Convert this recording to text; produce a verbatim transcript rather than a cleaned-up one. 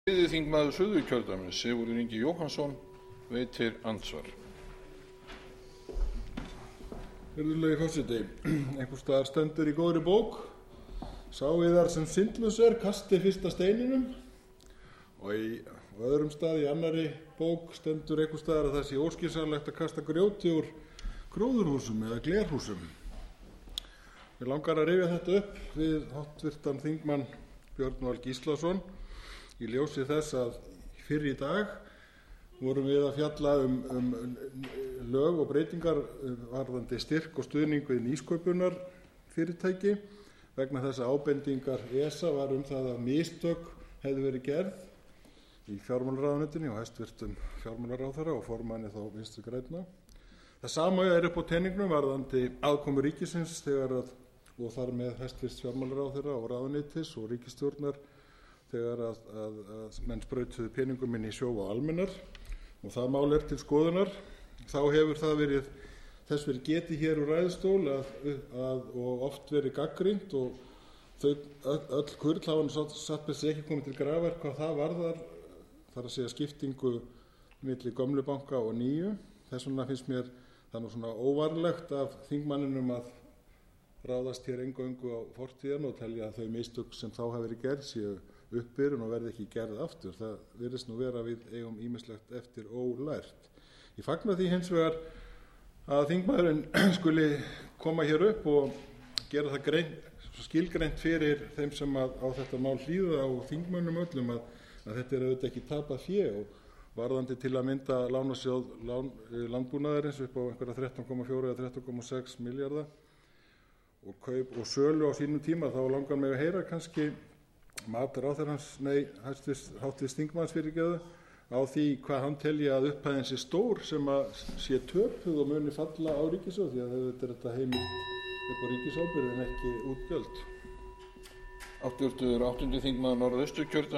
þriðji þingmaður Suðurkjördæmis, Sigurður Ingi Jóhannsson, veitir andsvar. Virðulegi forseti, einhvers staðar stendur í góðri bók: sá yðar sem syndlaus er kasti fyrsta steininum. Og í og öðrum stað í annarri bók stendur einhvers staðar að það sé óskynsamlegt að kasta grjóti úr gróðurhúsum eða glerhúsum. Mig langar að rifja þetta upp við háttvirtan þingmann Björn Val Gíslason í ljósi þess að fyrr í dag vorum við að fjalla um, um lög og breytingar varðandi styrk og stuðning við nýsköpunarfyrirtæki vegna þess að ábendingar ESA var um það að mistök hefðu verið gerð í fjármálaráðuneytinu og hæstvirtum fjármálaráðherra og formanni þá Vinstri grænna. Það sama er upp á teningnum varðandi aðkomu ríkisins þegar að, og þar með hæstvirts fjármálaráðherra og ráðuneytis og ríkisstjórnar þegar að, að, að menn sprautuðu peningum inn í sjó og almennar, og það mál er til skoðunar. Þá hefur það verið þess verið getið hér úr ræðustól að, að, og oft verið gagnrýnt, og þau öll, öll kurl hafa satt með sig ekki komið til grafar hvað það varðar, þar að segja skiptingu milli gömlu banka og nýju. Þess vegna finnst mér það nú svona óvarlegt af þingmanninum að ráðast hér eingöngu á fortíðina og telja að þau mistök sem þá hafa verið gerð séu uppbyrjun og verði ekki gerð aftur. Það virðist nú vera við eigum ýmislegt eftir ólært. Ég fagna því hins vegar að þingmaðurinn skuli koma hér upp og gera það grein, skilgreint fyrir þeim sem að á þetta mál hlýða og þingmönnum öllum að, að þetta er auðvitað ekki tapað fé, og varðandi til að mynda lánasjóð lán, landbúnaðarins upp á einhverja þrettán komma fjögur eða þrettán komma sex milljarða og kaup og sölu á sínum tíma, þá langar mig að heyra kannski mat ráðherrans, nei, háttvirts þingmanns fyrirgefðu, á því hvað hann telji að upphæðin sé stór sem að sé töpuð og muni falla á ríkissjóð, því að auðvitað er þetta heimilt upp á ríkisábyrgð en ekki útgjöld. Háttvirtur áttundi þingmaður Norðausturkjördæmis